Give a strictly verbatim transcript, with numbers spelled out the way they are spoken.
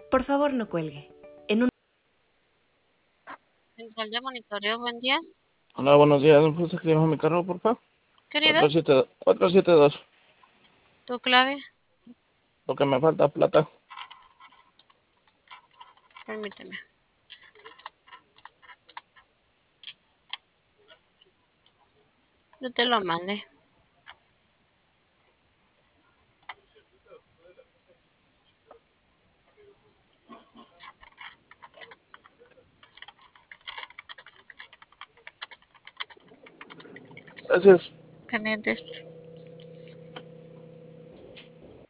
Por favor, no cuelgue. En un... Central de monitoreo, buen día. Hola, buenos días. ¿Me puedes escribir a mi carro, por favor? Querido, cuatro siete cuatro siete dos. tu clave, Lo que me falta plata. permíteme. Yo te lo mandé. Gracias. Pendientes.